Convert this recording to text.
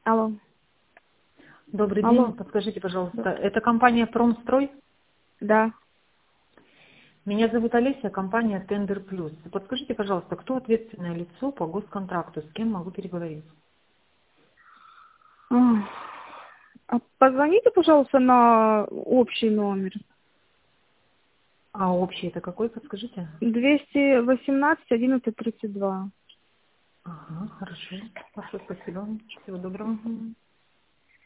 Алло. Добрый Алло. день. Подскажите, пожалуйста, это компания «Промстрой»? Да. Меня зовут Олеся, компания «Тендер Плюс». Подскажите, пожалуйста, кто ответственное лицо по госконтракту, с кем могу переговорить? А позвоните, пожалуйста, на общий номер. А общий это какой, подскажите? 218 11 32. Ага, хорошо. Хорошо, спасибо. Всего доброго. Мгм.